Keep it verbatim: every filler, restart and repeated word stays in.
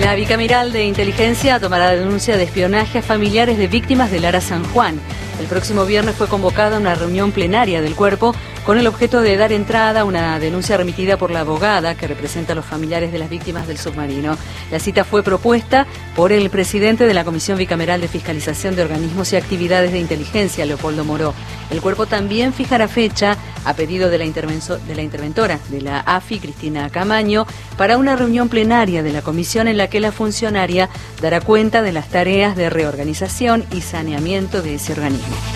La bicameral de inteligencia tomará la denuncia de espionaje a familiares de víctimas del Ara San Juan. El próximo viernes fue convocada una reunión plenaria del cuerpo con el objeto de dar entrada a una denuncia remitida por la abogada que representa a los familiares de las víctimas del submarino. La cita fue propuesta por el presidente de la Comisión Bicameral de Fiscalización de Organismos y Actividades de Inteligencia, Leopoldo Moró. El cuerpo también fijará fecha, a pedido de la, de la interventora de la A F I, Cristina Camaño, para una reunión plenaria de la comisión en la que la funcionaria dará cuenta de las tareas de reorganización y saneamiento de ese organismo.